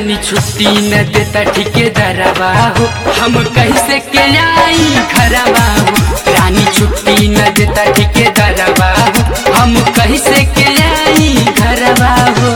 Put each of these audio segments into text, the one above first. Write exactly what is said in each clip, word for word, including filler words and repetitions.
रानी छुट्टी न देता ठेकेदारवा हो, हम कैसे के आई घरवा हो। रानी छुट्टी न देता ठेकेदारवा हो, हम कैसे के आई घरवा हो।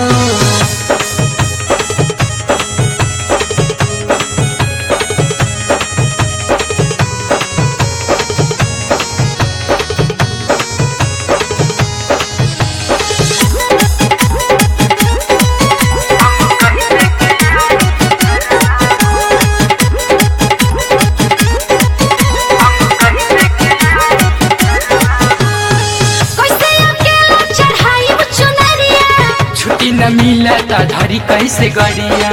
छुट्टी न मिलता धरी कैसे गड़िया,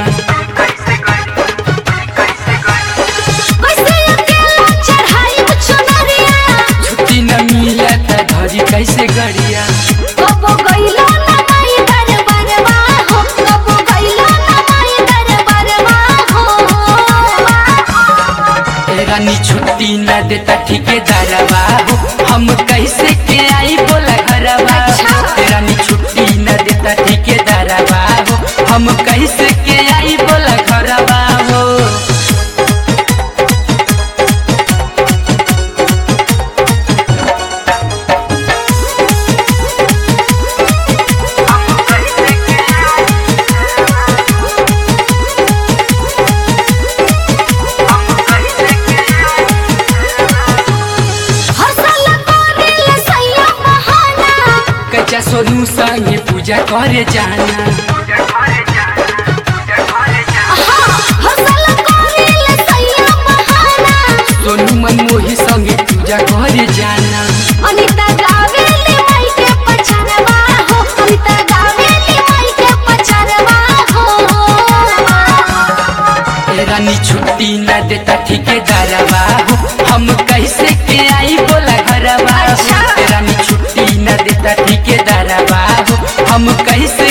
छुट्टी न मिलता धरी कैसे गड़िया। रानी छुट्टी न देता ठेकेदारवा हो, हम कैसे के आई बोला घरवा। रानी छुट्टी न देता ठेकेदारवा हो, हम कैसे के आई बोला घरवा हो। कच्चा सोनू संगे पूजा करे जाना, सोनू मनमोही संगे पूजा करे जाना। अनिता गावेली माई के पछरवा हो, अनिता गावेली माई के पछरवा हो। रानी छुट्टी न देता ठेकेदारवा हो, हम कैसे के आई बोला घरवा। रानी छुट्टी न देता ठेकेदारवा हो, हम कैसे